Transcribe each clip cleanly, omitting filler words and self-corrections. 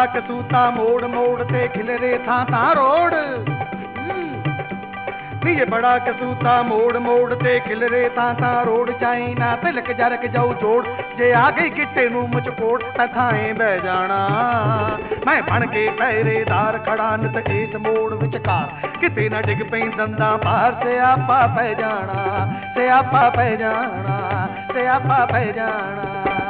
कसूता मोड़ मोड़ ते खिलरे थां थां रोड नी ये बड़ा कसूता मोड़ मोड़ ते खिलरे थां थां रोड चाइना तिलक जरक जाऊ जोड़ जे आ गई किटे नू मुचकोड़ तथाएं बह जाना मैं बन के पहरेदार खड़ा नित इस मोड़ विचकार किते ना डिग पई दंदा बाहर से आपा पै जाना से आपा पै जाना से आपा पै जाना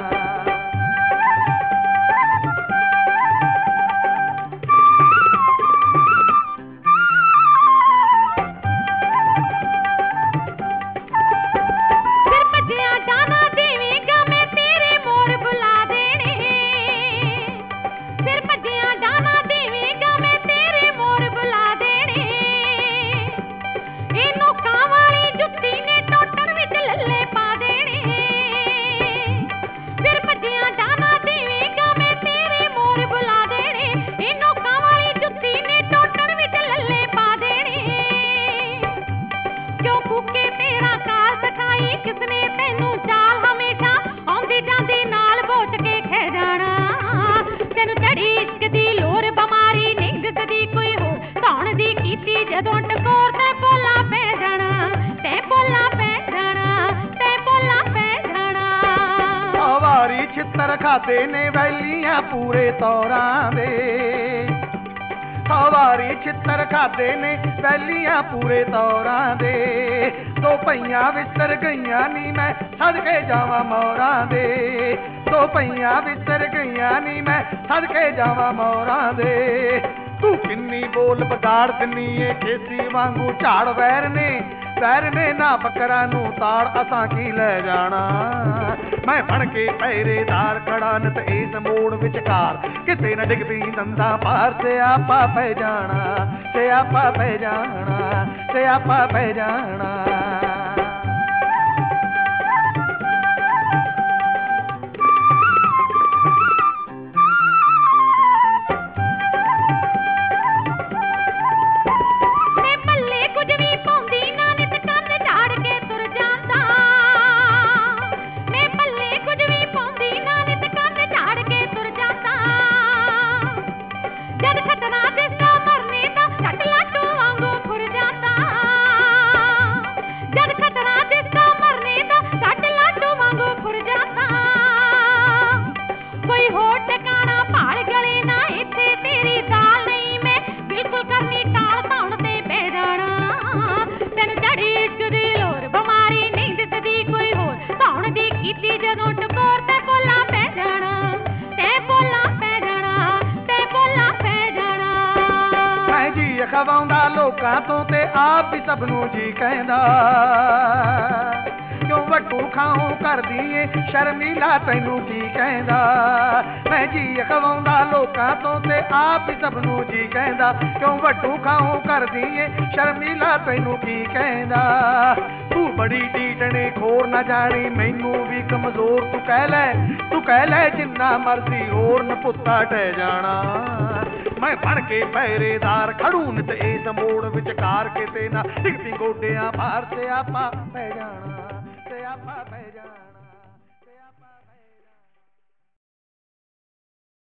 छित्तर खाते ने वैलियां पूरे तौरां दे सवारी छित्तर खाते ने वैलियां पूरे तौरां दे दो पईयां विसर गईयां नी मैं सदके जावां मोरां दे दो पईयां विसर गईयां नी मैं सदके जावां मोरां दे तू किन्नी बोल बगाड़ दिनी है खेती वांगू झाड़ वैर ने ना बकरा नू ताड़ असां की ले जाना मैं बन के पहरेदार खड़ा नित इस मोड़ विचकार किते न डिग पई दंदा पार से आपा पै जाना से आपा पै जाना से आपा पै जाना खवाउंदा लोकां तो ते आप भी सब नू जी कहंदा क्यों वटू खाऊं कर दिए शर्मीला तैनू की कहंदा मैं जी खवाउंदा लोकां तो ते आप भी सब नू जी कहंदा क्यों वटू खाऊं कर दिए शर्मीला तैनू की कहंदा तू बड़ी डीडने खोर ना जानी मैनू भी कमजोर तू कह ले जिन्ना मर्जी होर न पुत्ता टह जाना मैं बन के पहरेदार खड़ू नित इस मोड़ विचकार किते ना डिगदी गोडियां भार से आपा पै जाना से आपा पै जाना।